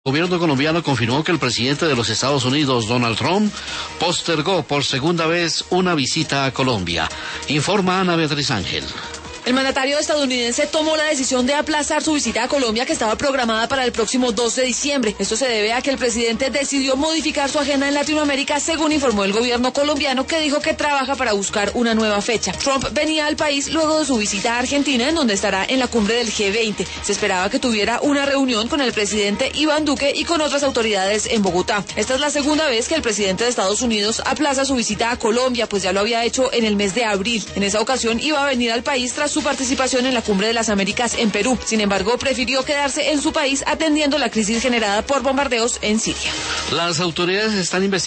El gobierno colombiano confirmó que el presidente de los Estados Unidos, Donald Trump, postergó por segunda vez una visita a Colombia. Informa Ana Beatriz Ángel. El mandatario estadounidense tomó la decisión de aplazar su visita a Colombia, que estaba programada para el próximo 2 de diciembre. Esto se debe a que el presidente decidió modificar su agenda en Latinoamérica, según informó el gobierno colombiano, que dijo que trabaja para buscar una nueva fecha. Trump venía al país luego de su visita a Argentina, en donde estará en la cumbre del G20. Se esperaba que tuviera una reunión con el presidente Iván Duque y con otras autoridades en Bogotá. Esta es la segunda vez que el presidente de Estados Unidos aplaza su visita a Colombia, pues ya lo había hecho en el mes de abril. En esa ocasión iba a venir al país tras su participación en la Cumbre de las Américas en Perú. Sin embargo, prefirió quedarse en su país atendiendo la crisis generada por bombardeos en Siria. Las autoridades están investigando